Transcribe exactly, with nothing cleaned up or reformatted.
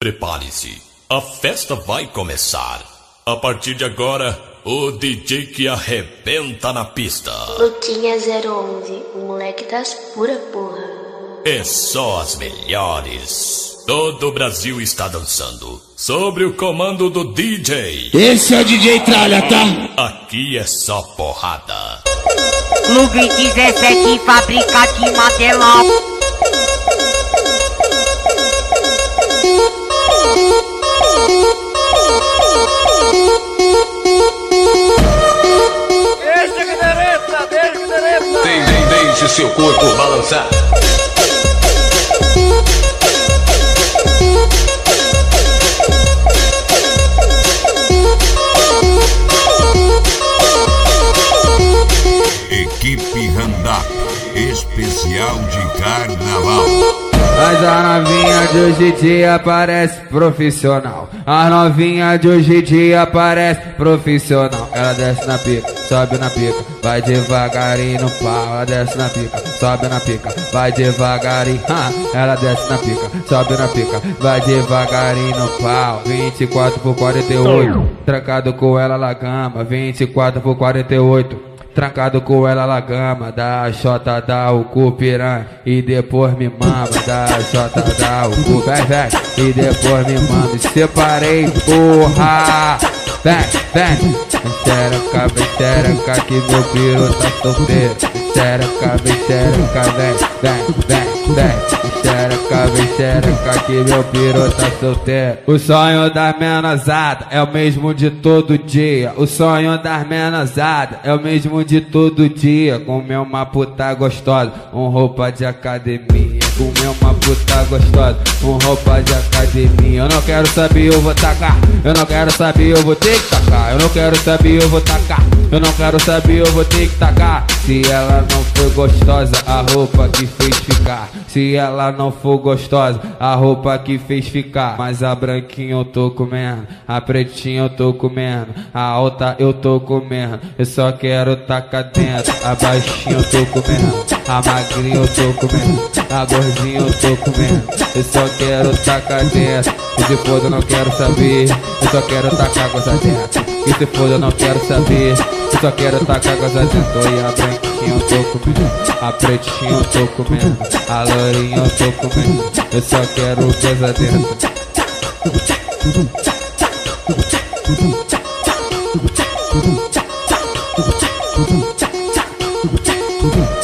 Prepare-se, a festa vai começar. A partir de agora, o D J que arrebenta na pista. Luquinha zero onze, o moleque das pura porra. É só as melhores. Todo o Brasil está dançando, sob o comando do D J. Esse é o D J Tralha, tá? Aqui é só porrada. Lugri dezessete, fábrica de material. Deixa que derreta, deixa que derreta. Tem, tem, deixe seu corpo balançar. Equipe Randap, especial de carnaval. Mas a novinha de hoje em dia parece profissional. A novinha de hoje em dia parece profissional. Ela desce na pica, sobe na pica, vai devagarinho no pau. Ela desce na pica, sobe na pica, vai devagarinho. Ah, ela desce na pica, sobe na pica, vai devagarinho no pau. vinte e quatro por quarenta e oito, trancado com ela na cama. vinte e quatro por quarenta e oito. Trancado com ela na gama, dá a xota, dá o cu piranha, e depois me mama, dá a xota, dá o cu, vem, vem, e depois me mama, me separei, porra, vem, vem, xereca, vem, xereca, que meu piru tá solteiro, xereca, vem, xereca, vem, vem, vem, vem, xereca, vem, xereca, que meu piru tá solteiro. O sonho das menosada é o mesmo de todo dia, o sonho das menosada é o mesmo de todo dia. Comer uma puta gostosa, um roupa de academia. Comer uma puta gostosa, um roupa de academia. Eu não quero saber, eu vou tacar. Eu não quero saber, eu vou ter que tacar. Eu não quero saber, eu vou tacar. Eu não quero saber, eu vou ter que tacar. Se ela não for gostosa, a roupa que fez ficar. Se ela não for gostosa, a roupa que fez ficar. Mas a branquinha eu tô comendo, a pretinha eu tô comendo, a alta eu tô comendo. Eu só quero tacar dentro. A baixinha eu tô comendo, a magrinha eu tô comendo, a gordinha eu tô comendo. Eu só quero tacar dentro. E se for eu não quero saber, eu só quero tacar coisa dentro. E se for eu não quero saber, eu só quero tacar coisa dentro. E a branquinha eu tô comendo, a pretinha eu tô comendo, a lourinha eu tô comendo. Eu só quero coisa dentro. Tudum.